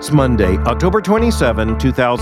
It's Monday, October 27,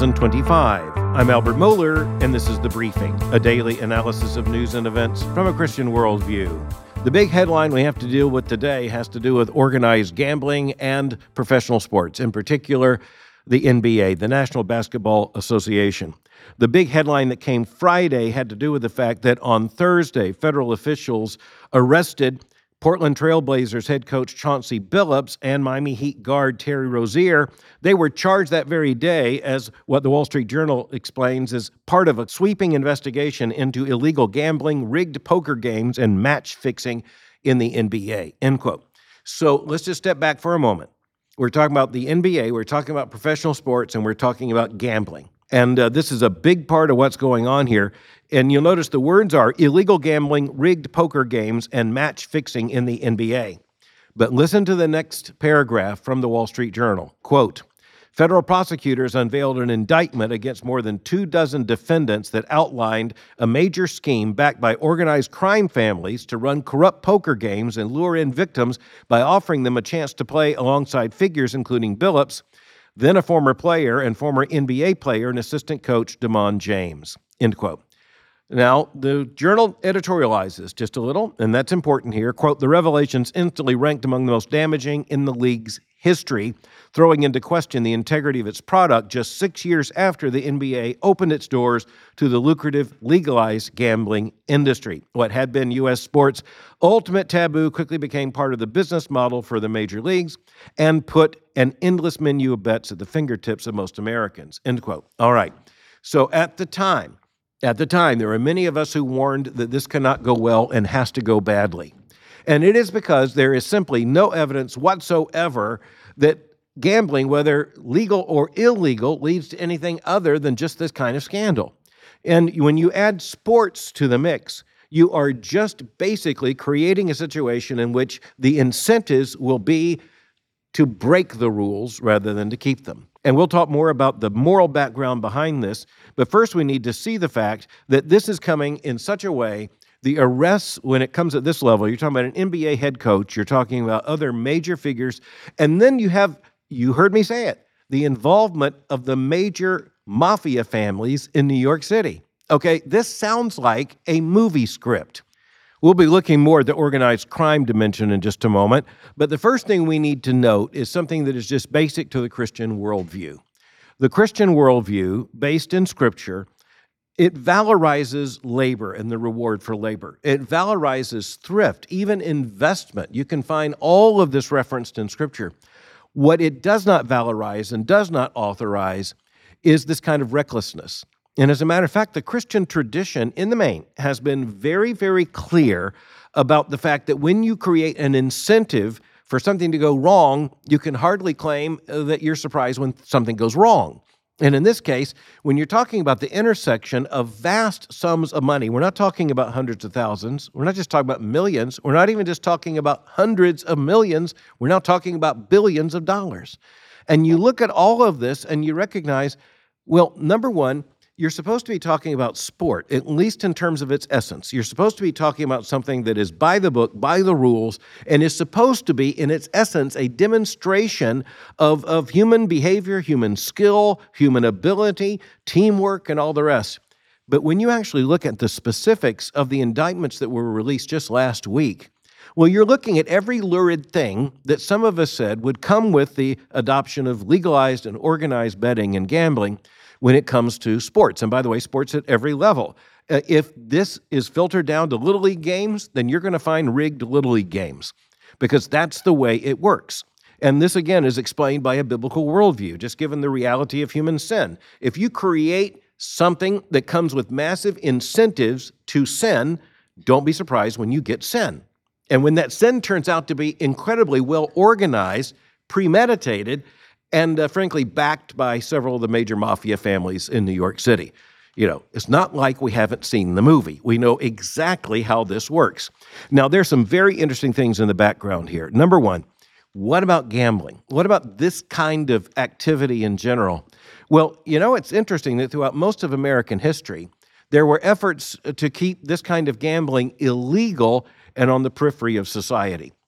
2025. I'm Albert Mohler, and this is The Briefing, a daily analysis of news and events from a Christian worldview. The big headline we have to deal with today has to do with organized gambling and professional sports, in particular, the NBA, the National Basketball Association. The big headline that came Friday had to do with the fact that on Thursday, federal officials arrested Portland Trail Blazers head coach Chauncey Billups and Miami Heat guard Terry Rozier. They were charged that very day as what the Wall Street Journal explains is part of a sweeping investigation into illegal gambling, rigged poker games, and match fixing in the NBA, end quote. So let's just step back for a moment. We're talking about the NBA, we're talking about professional sports, and we're talking about gambling. And this is a big part of what's going on here. And you'll notice the words are illegal gambling, rigged poker games, and match fixing in the NBA. But listen to the next paragraph from the Wall Street Journal. Quote, federal prosecutors unveiled an indictment against more than 24 defendants that outlined a major scheme backed by organized crime families to run corrupt poker games and lure in victims by offering them a chance to play alongside figures including Billups, then a former player and former NBA player and assistant coach DeMond James, end quote. Now, the Journal editorializes just a little, and that's important here. Quote, the revelations instantly ranked among the most damaging in the league's history, throwing into question the integrity of its product just 6 years after the NBA opened its doors to the lucrative legalized gambling industry. What had been U.S. sports' ultimate taboo quickly became part of the business model for the major leagues and put an endless menu of bets at the fingertips of most Americans, end quote. All right, so at the time, there were many of us who warned that this cannot go well and has to go badly. And it is because there is simply no evidence whatsoever that gambling, whether legal or illegal, leads to anything other than just this kind of scandal. And when you add sports to the mix, you are just basically creating a situation in which the incentives will be to break the rules rather than to keep them. And we'll talk more about the moral background behind this, but first we need to see the fact that this is coming in such a way, the arrests, when it comes at this level, you're talking about an NBA head coach, you're talking about other major figures, and then you heard me say it, the involvement of the major mafia families in New York City. Okay, this sounds like a movie script. We'll be looking more at the organized crime dimension in just a moment, but the first thing we need to note is something that is just basic to the Christian worldview. The Christian worldview, based in Scripture, it valorizes labor and the reward for labor. It valorizes thrift, even investment. You can find all of this referenced in Scripture. What it does not valorize and does not authorize is this kind of recklessness. And as a matter of fact, the Christian tradition in the main has been very, very clear about the fact that when you create an incentive for something to go wrong, you can hardly claim that you're surprised when something goes wrong. And in this case, when you're talking about the intersection of vast sums of money, we're not talking about hundreds of thousands, we're not just talking about millions, we're not even just talking about hundreds of millions, we're now talking about billions of dollars. And you look at all of this and you recognize, well, number one, you're supposed to be talking about sport, at least in terms of its essence. You're supposed to be talking about something that is by the book, by the rules, and is supposed to be, in its essence, a demonstration of human behavior, human skill, human ability, teamwork, and all the rest. But when you actually look at the specifics of the indictments that were released just last week, well, you're looking at every lurid thing that some of us said would come with the adoption of legalized and organized betting and gambling when it comes to sports. And by the way, sports at every level. If this is filtered down to Little League games, then you're going to find rigged Little League games because that's the way it works. And this, again, is explained by a biblical worldview, just given the reality of human sin. If you create something that comes with massive incentives to sin, don't be surprised when you get sin. And when that sin turns out to be incredibly well organized, premeditated, and frankly, backed by several of the major mafia families in New York City. You know, it's not like we haven't seen the movie. We know exactly how this works. Now, there's some very interesting things in the background here. Number one, what about gambling? What about this kind of activity in general? Well, you know, it's interesting that throughout most of American history, there were efforts to keep this kind of gambling illegal and on the periphery of society.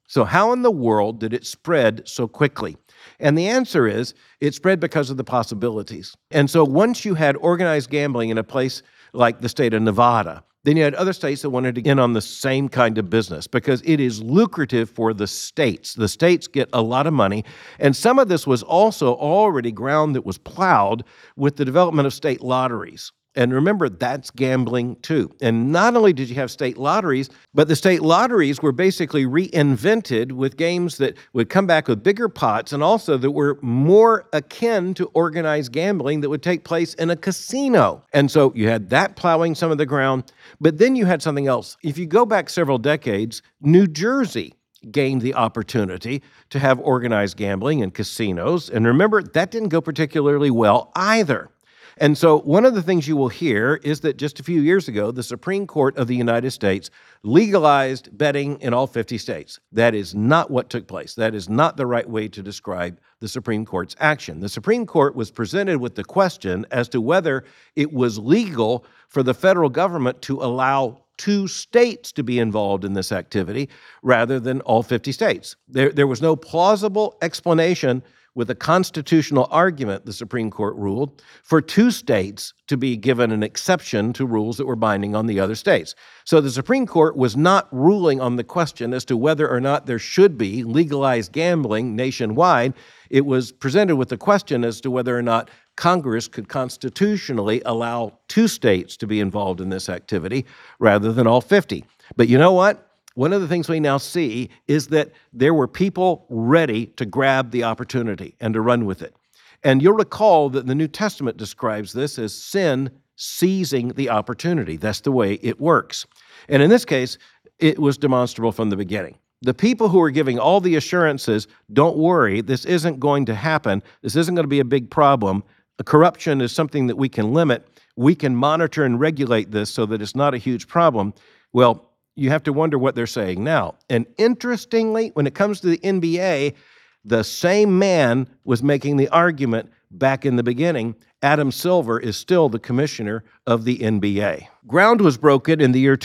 So how in the world did it spread so quickly? And the answer is it spread because of the possibilities. And so once you had organized gambling in a place like the state of Nevada, then you had other states that wanted to get in on the same kind of business because it is lucrative for the states. The states get a lot of money. And some of this was also already ground that was plowed with the development of state lotteries. And remember, that's gambling too. And not only did you have state lotteries, but the state lotteries were basically reinvented with games that would come back with bigger pots and also that were more akin to organized gambling that would take place in a casino. And so you had that plowing some of the ground, but then you had something else. If you go back several decades, New Jersey gained the opportunity to have organized gambling and casinos. And remember, that didn't go particularly well either. And so one of the things you will hear is that just a few years ago, the Supreme Court of the United States legalized betting in all 50 states. That is not what took place. That is not the right way to describe the Supreme Court's action. The Supreme Court was presented with the question as to whether it was legal for the federal government to allow 2 states to be involved in this activity rather than all 50 states. There was no plausible explanation with a constitutional argument, the Supreme Court ruled, for 2 states to be given an exception to rules that were binding on the other states. So the Supreme Court was not ruling on the question as to whether or not there should be legalized gambling nationwide. It was presented with the question as to whether or not Congress could constitutionally allow 2 states to be involved in this activity rather than all 50. But you know what? One of the things we now see is that there were people ready to grab the opportunity and to run with it. And you'll recall that the New Testament describes this as sin seizing the opportunity. That's the way it works. And in this case, it was demonstrable from the beginning. The people who are giving all the assurances, don't worry, this isn't going to happen, this isn't going to be a big problem, corruption is something that we can limit, we can monitor and regulate this so that it's not a huge problem. Well, you have to wonder what they're saying now. And interestingly, when it comes to the NBA, the same man was making the argument back in the beginning. Adam Silver is still the commissioner of the NBA. Ground was broken in the year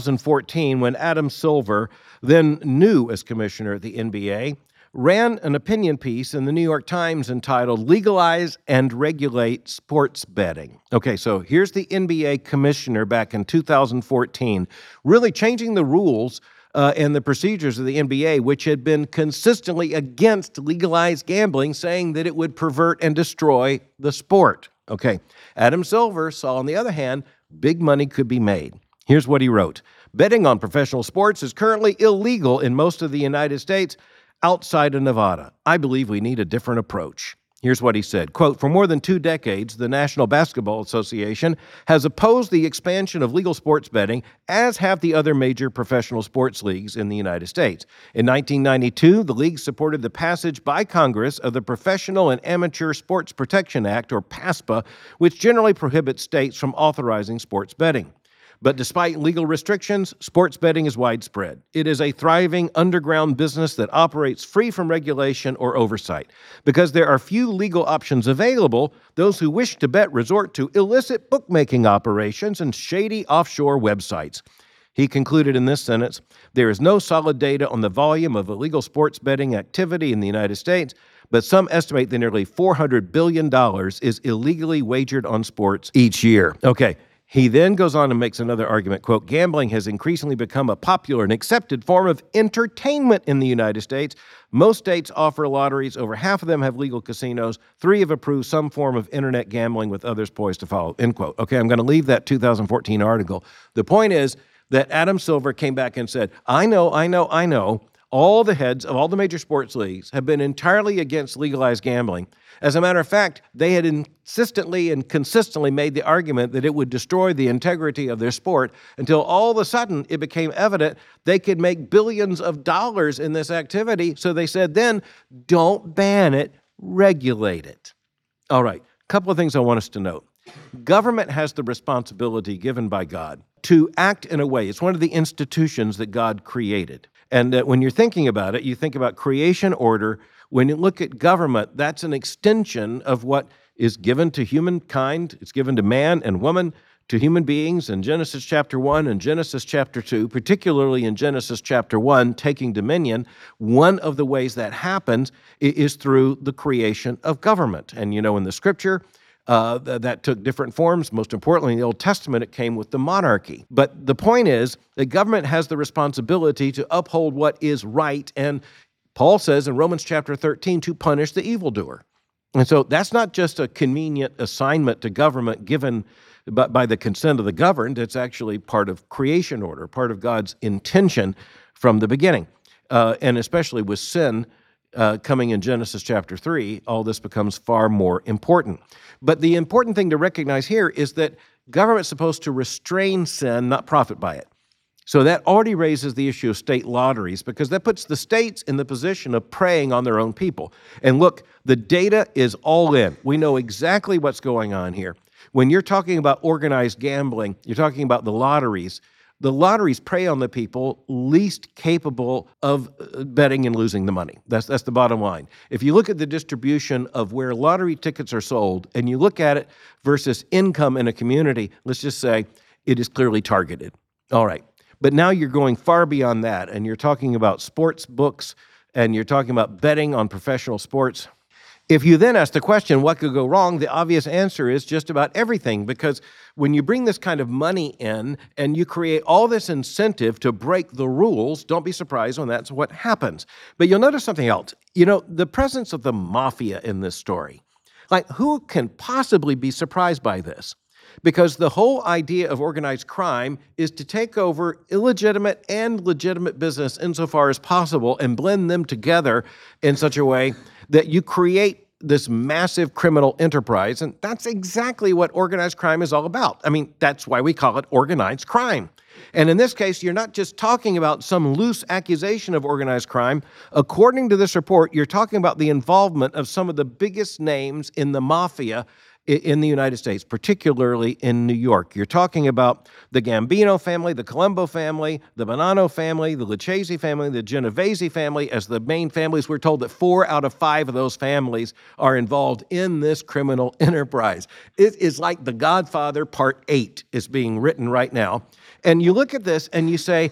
2014 when Adam Silver, then new as commissioner of the NBA, ran an opinion piece in the New York Times entitled Legalize and Regulate Sports Betting. Okay, so here's the NBA commissioner back in 2014, really changing the rules and the procedures of the NBA, which had been consistently against legalized gambling, saying that it would pervert and destroy the sport. Okay, Adam Silver saw, on the other hand, big money could be made. Here's what he wrote. Betting on professional sports is currently illegal in most of the United States, outside of Nevada. I believe we need a different approach. Here's what he said, quote, for more than 2 decades, the National Basketball Association has opposed the expansion of legal sports betting, as have the other major professional sports leagues in the United States. In 1992, the league supported the passage by Congress of the Professional and Amateur Sports Protection Act, or PASPA, which generally prohibits states from authorizing sports betting. But despite legal restrictions, sports betting is widespread. It is a thriving underground business that operates free from regulation or oversight. Because there are few legal options available, those who wish to bet resort to illicit bookmaking operations and shady offshore websites. He concluded in this sentence, there is no solid data on the volume of illegal sports betting activity in the United States, but some estimate that nearly $400 billion is illegally wagered on sports each year. Okay. He then goes on and makes another argument, quote, gambling has increasingly become a popular and accepted form of entertainment in the United States. Most states offer lotteries. Over half of them have legal casinos. 3 have approved some form of internet gambling, with others poised to follow, end quote. Okay, I'm going to leave that 2014 article. The point is that Adam Silver came back and said, I know. All the heads of all the major sports leagues have been entirely against legalized gambling. As a matter of fact, they had insistently and consistently made the argument that it would destroy the integrity of their sport until all of a sudden it became evident they could make billions of dollars in this activity. So they said then, don't ban it, regulate it. All right, a couple of things I want us to note. Government has the responsibility given by God to act in a way. It's one of the institutions that God created. And when you're thinking about it, you think about creation order. When you look at government, that's an extension of what is given to humankind. It's given to man and woman to human beings in Genesis chapter 1 and Genesis chapter 2, particularly in Genesis chapter 1, taking dominion, one of the ways that happens is through the creation of government. And in the Scripture, that took different forms. Most importantly, in the Old Testament, it came with the monarchy. But the point is that government has the responsibility to uphold what is right, and Paul says in Romans chapter 13 to punish the evildoer. And so that's not just a convenient assignment to government given by the consent of the governed. It's actually part of creation order, part of God's intention from the beginning. And especially with sin coming in Genesis chapter 3, all this becomes far more important. But the important thing to recognize here is that government's supposed to restrain sin, not profit by it. So that already raises the issue of state lotteries, because that puts the states in the position of preying on their own people. And look, the data is all in. We know exactly what's going on here. When you're talking about organized gambling, you're talking about the lotteries. The lotteries prey on the people least capable of betting and losing the money. That's the bottom line. If you look at the distribution of where lottery tickets are sold, and you look at it versus income in a community, let's just say it is clearly targeted. All right. But now you're going far beyond that, and you're talking about sports books, and you're talking about betting on professional sports. If you then ask the question, what could go wrong, the obvious answer is just about everything, because when you bring this kind of money in and you create all this incentive to break the rules, don't be surprised when that's what happens. But you'll notice something else. The presence of the mafia in this story. Like, who can possibly be surprised by this? Because the whole idea of organized crime is to take over illegitimate and legitimate business insofar as possible and blend them together in such a way that you create this massive criminal enterprise. And that's exactly what organized crime is all about. I mean, that's why we call it organized crime. And in this case, you're not just talking about some loose accusation of organized crime. According to this report, you're talking about the involvement of some of the biggest names in the mafia in the United States, particularly in New York. You're talking about the Gambino family, the Colombo family, the Bonanno family, the Lucchese family, the Genovese family as the main families. We're told that 4 out of 5 of those families are involved in this criminal enterprise. It is like The Godfather Part 8 is being written right now. And you look at this and you say,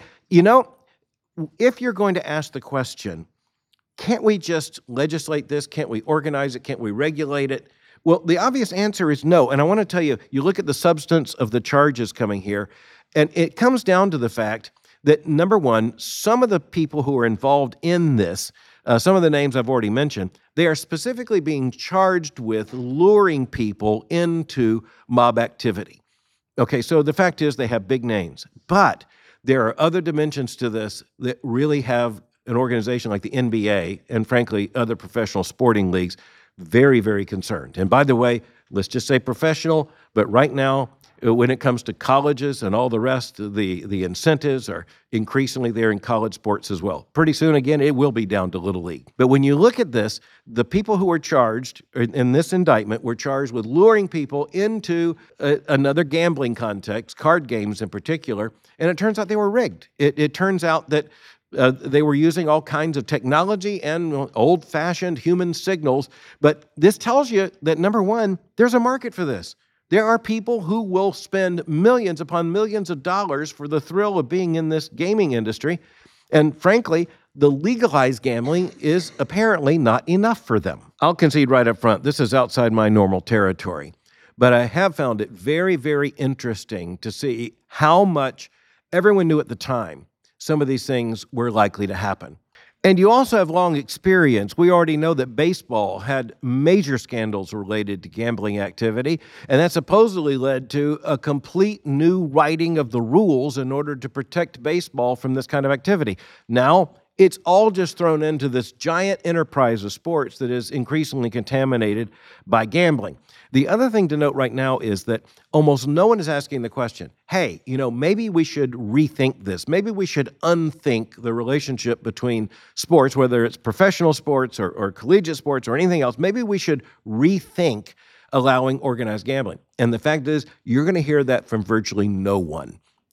if you're going to ask the question, can't we just legislate this? Can't we organize it? Can't we regulate it? Well, the obvious answer is no. And I want to tell you, you look at the substance of the charges coming here, and it comes down to the fact that, number one, some of the people who are involved in this, some of the names I've already mentioned, they are specifically being charged with luring people into mob activity. Okay, so the fact is they have big names. But there are other dimensions to this that really have an organization like the NBA and, frankly, other professional sporting leagues very, very concerned. And by the way, let's just say professional, but right now, when it comes to colleges and all the rest, the incentives are increasingly there in college sports as well. Pretty soon, again, it will be down to Little League. But when you look at this, the people who were charged in this indictment were charged with luring people into another gambling context, card games in particular, and it turns out they were rigged. It turns out that they were using all kinds of technology and old-fashioned human signals. But this tells you that, number one, there's a market for this. There are people who will spend millions upon millions of dollars for the thrill of being in this gaming industry. And frankly, the legalized gambling is apparently not enough for them. I'll concede right up front, this is outside my normal territory. But I have found it very, very interesting to see how much everyone knew at the time some of these things were likely to happen. And you also have long experience. We already know that baseball had major scandals related to gambling activity, and that supposedly led to a complete new writing of the rules in order to protect baseball from this kind of activity. Now, it's all just thrown into this giant enterprise of sports that is increasingly contaminated by gambling. The other thing to note right now is that almost no one is asking the question, hey, maybe we should rethink this. Maybe we should unthink the relationship between sports, whether it's professional sports or collegiate sports or anything else. Maybe we should rethink allowing organized gambling. And the fact is, you're going to hear that from virtually no one.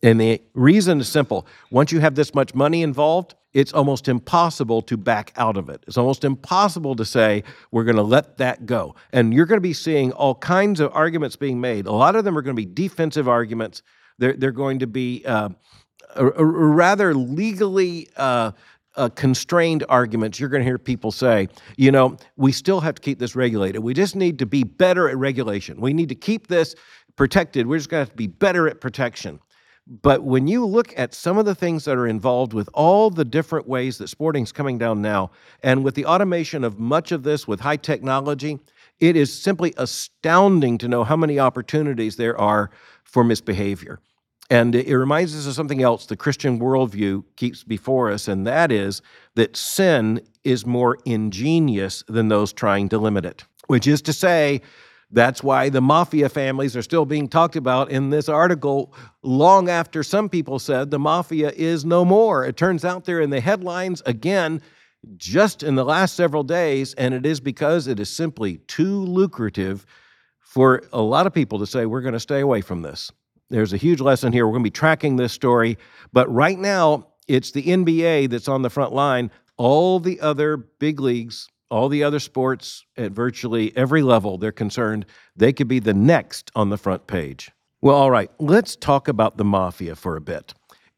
And the reason is simple. Once you have this much money involved, it's almost impossible to back out of it. It's almost impossible to say, we're going to let that go. And you're going to be seeing all kinds of arguments being made. A lot of them are going to be defensive arguments. They're going to be rather legally constrained arguments. You're going to hear people say, we still have to keep this regulated. We just need to be better at regulation. We need to keep this protected. We're just going to have to be better at protection. But when you look at some of the things that are involved with all the different ways that sporting's coming down now, and with the automation of much of this with high technology, it is simply astounding to know how many opportunities there are for misbehavior. And it reminds us of something else the Christian worldview keeps before us, and that is that sin is more ingenious than those trying to limit it, which is to say, that's why the mafia families are still being talked about in this article long after some people said the mafia is no more. It turns out they're in the headlines again just in the last several days, and it is because it is simply too lucrative for a lot of people to say, we're going to stay away from this. There's a huge lesson here. We're going to be tracking this story, but right now it's the NBA that's on the front line. All the other big leagues, all the other sports at virtually every level they're concerned, they could be the next on the front page. Well, all right, let's talk about the mafia for a bit.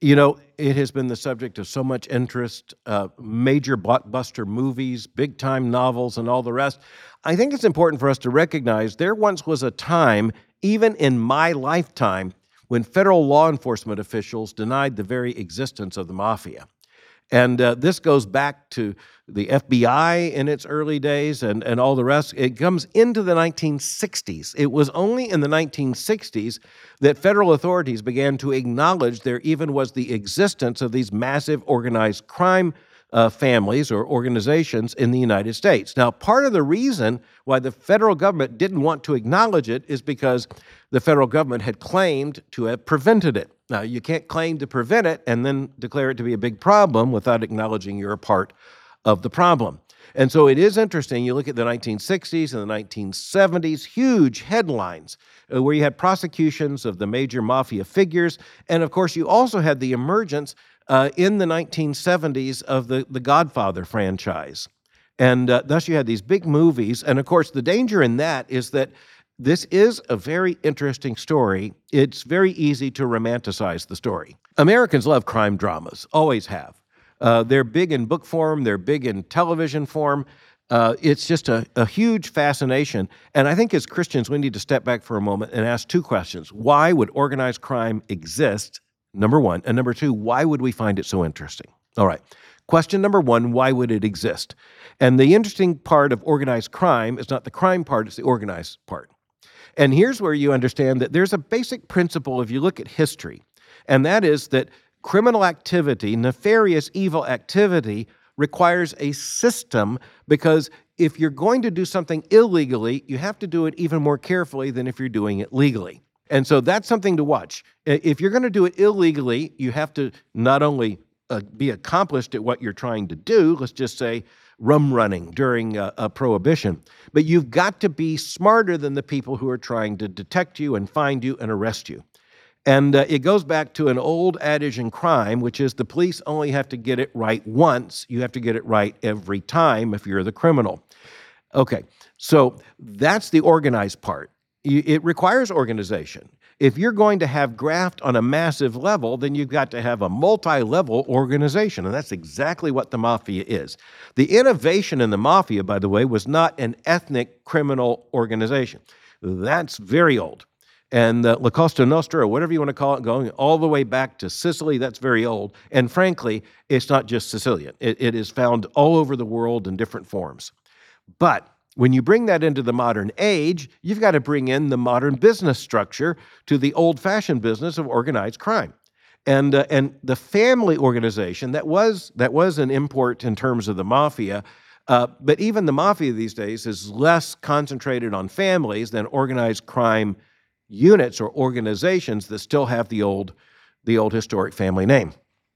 It has been the subject of so much interest, major blockbuster movies, big-time novels, and all the rest. I think it's important for us to recognize there once was a time, even in my lifetime, when federal law enforcement officials denied the very existence of the mafia. And this goes back to the FBI in its early days and all the rest. It comes into the 1960s. It was only in the 1960s that federal authorities began to acknowledge there even was the existence of these massive organized crime families or organizations in the United States. Now, part of the reason why the federal government didn't want to acknowledge it is because the federal government had claimed to have prevented it. Now, you can't claim to prevent it and then declare it to be a big problem without acknowledging you're a part of the problem. And so it is interesting. You look at the 1960s and the 1970s, huge headlines where you had prosecutions of the major mafia figures. And of course, you also had the emergence in the 1970s of the Godfather franchise. And thus you had these big movies. And of course, the danger in that is that this is a very interesting story. It's very easy to romanticize the story. Americans love crime dramas, always have. They're big in book form. They're big in television form. It's just a huge fascination. And I think as Christians, we need to step back for a moment and ask two questions. Why would organized crime exist, number one? And number two, why would we find it so interesting? All right. Question number one, why would it exist? And the interesting part of organized crime is not the crime part, it's the organized part. And here's where you understand that there's a basic principle if you look at history, and that is that criminal activity, nefarious, evil activity, requires a system, because if you're going to do something illegally, you have to do it even more carefully than if you're doing it legally. And so that's something to watch. If you're going to do it illegally, you have to not only be accomplished at what you're trying to do, let's just say rum running during a prohibition, but you've got to be smarter than the people who are trying to detect you and find you and arrest you. And it goes back to an old adage in crime, which is the police only have to get it right once. You have to get it right every time if you're the criminal. Okay, so that's the organized part. It requires organization. If you're going to have graft on a massive level, then you've got to have a multi-level organization, and that's exactly what the mafia is. The innovation in the mafia, by the way, was not an ethnic criminal organization. That's very old. And La Cosa Nostra, or whatever you want to call it, going all the way back to Sicily, that's very old. And frankly, it's not just Sicilian. It is found all over the world in different forms. But when you bring that into the modern age, you've got to bring in the modern business structure to the old-fashioned business of organized crime. And the family organization, that was an import in terms of the mafia, but even the mafia these days is less concentrated on families than organized crime units or organizations that still have the old historic family name.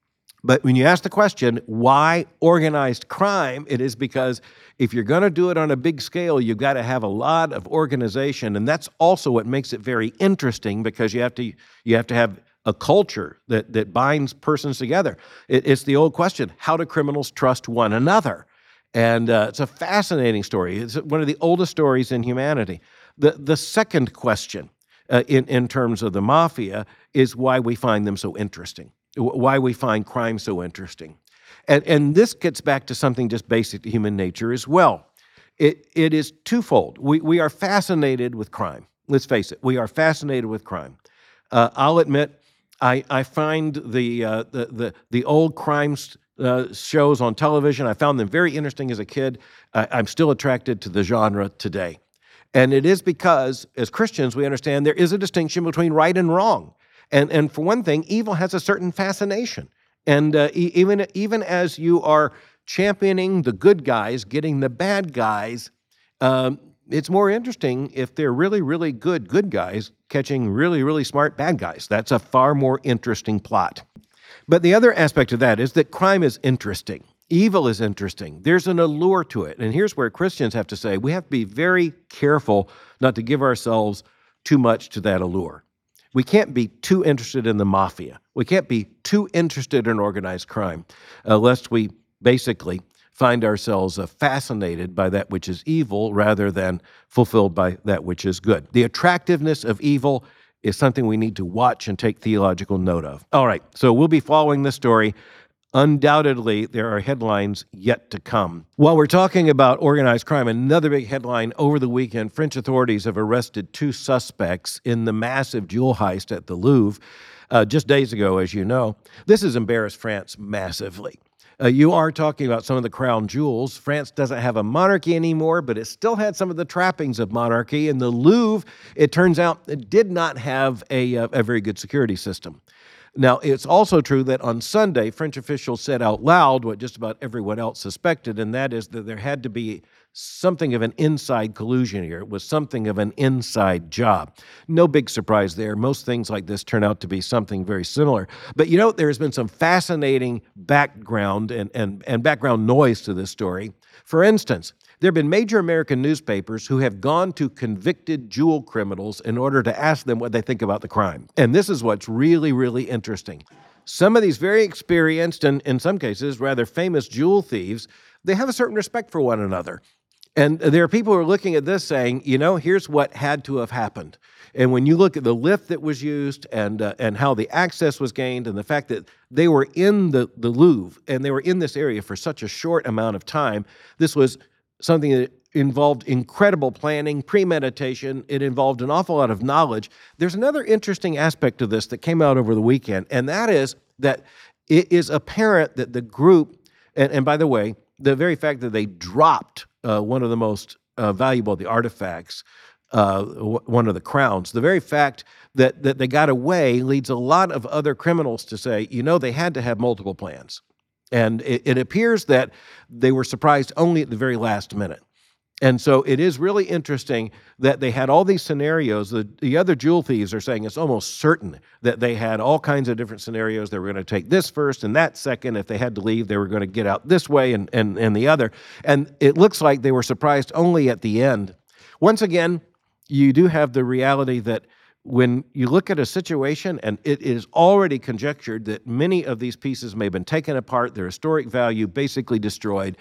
But when you ask the question, why organized crime, it is because if you're going to do it on a big scale, you've got to have a lot of organization, and that's also what makes it very interesting, because you have to have a culture that binds persons together. It's the old question, how do criminals trust one another? And it's a fascinating story. It's one of the oldest stories in humanity. The second question in terms of the mafia is why we find them so interesting, why we find crime so interesting. And this gets back to something just basic to human nature as well. It is twofold. We are fascinated with crime. Let's face it, we are fascinated with crime. I'll admit, I find the old crime shows on television, I found them very interesting as a kid. I'm still attracted to the genre today. And it is because, as Christians, we understand there is a distinction between right and wrong. And for one thing, evil has a certain fascination. And even as you are championing the good guys, getting the bad guys, it's more interesting if they're really, really good guys catching really, really smart bad guys. That's a far more interesting plot. But the other aspect of that is that crime is interesting. Evil is interesting. There's an allure to it. And here's where Christians have to say, we have to be very careful not to give ourselves too much to that allure. We can't be too interested in the mafia. We can't be too interested in organized crime, lest we basically find ourselves fascinated by that which is evil rather than fulfilled by that which is good. The attractiveness of evil is something we need to watch and take theological note of. All right, so we'll be following this story. Undoubtedly, there are headlines yet to come. While we're talking about organized crime, another big headline over the weekend, French authorities have arrested 2 suspects in the massive jewel heist at the Louvre just days ago, as you know. This has embarrassed France massively. You are talking about some of the crown jewels. France doesn't have a monarchy anymore, but it still had some of the trappings of monarchy. And the Louvre, it turns out, it did not have a very good security system. Now, it's also true that on Sunday, French officials said out loud what just about everyone else suspected, and that is that there had to be something of an inside collusion here. It was something of an inside job. No big surprise there. Most things like this turn out to be something very similar. But you know, there's been some fascinating background and background noise to this story. For instance, there have been major American newspapers who have gone to convicted jewel criminals in order to ask them what they think about the crime. And this is what's really, really interesting. Some of these very experienced and, in some cases, rather famous jewel thieves, they have a certain respect for one another. And there are people who are looking at this saying, you know, here's what had to have happened. And when you look at the lift that was used and how the access was gained and the fact that they were in the Louvre and they were in this area for such a short amount of time, this was something that involved incredible planning, premeditation. It involved an awful lot of knowledge. There's another interesting aspect of this that came out over the weekend, and that is that it is apparent that the group, and by the way, the very fact that they dropped one of the most valuable of the artifacts, one of the crowns, the very fact that they got away leads a lot of other criminals to say, you know, they had to have multiple plans. And it appears that they were surprised only at the very last minute. And so it is really interesting that they had all these scenarios. The other jewel thieves are saying it's almost certain that they had all kinds of different scenarios. They were going to take this first and that second. If they had to leave, they were going to get out this way and the other. And it looks like they were surprised only at the end. Once again, you do have the reality that when you look at a situation and it is already conjectured that many of these pieces may have been taken apart, their historic value basically destroyed,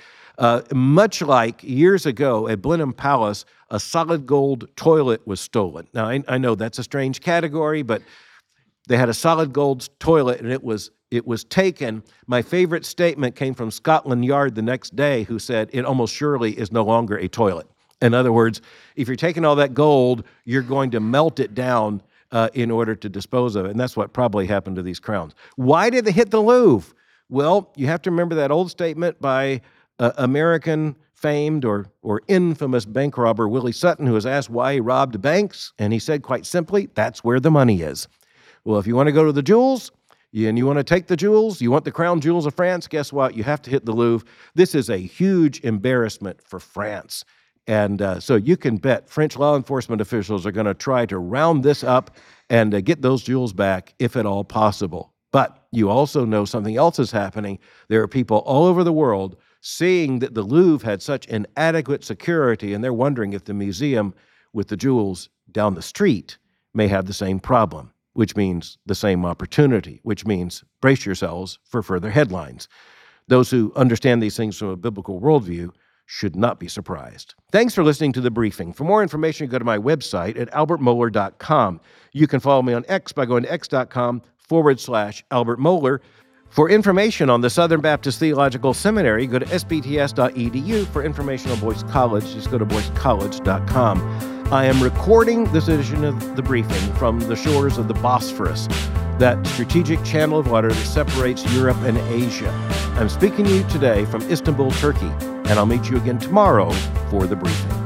much like years ago at Blenheim Palace, a solid gold toilet was stolen. Now, I know that's a strange category, but they had a solid gold toilet and it was taken. My favorite statement came from Scotland Yard the next day, who said it almost surely is no longer a toilet. In other words, if you're taking all that gold, you're going to melt it down in order to dispose of it. And that's what probably happened to these crowns. Why did they hit the Louvre? Well, you have to remember that old statement by American famed or infamous bank robber Willie Sutton, who was asked why he robbed banks. And he said quite simply, that's where the money is. Well, if you want to go to the jewels, and you want to take the jewels, you want the crown jewels of France, guess what? You have to hit the Louvre. This is a huge embarrassment for France. And so you can bet French law enforcement officials are going to try to round this up and get those jewels back, if at all possible. But you also know something else is happening. There are people all over the world seeing that the Louvre had such inadequate security, and they're wondering if the museum with the jewels down the street may have the same problem. which means the same opportunity, which means brace yourselves for further headlines. Those who understand these things from a biblical worldview should not be surprised. Thanks for listening to The Briefing. For more information, go to my website at albertmohler.com. You can follow me on X by going to x.com/Albert Mohler. For information on the Southern Baptist Theological Seminary, go to sbts.edu. For information on Boyce College, just go to boycecollege.com. I am recording this edition of The Briefing from the shores of the Bosphorus, that strategic channel of water that separates Europe and Asia. I'm speaking to you today from Istanbul, Turkey, and I'll meet you again tomorrow for The Briefing.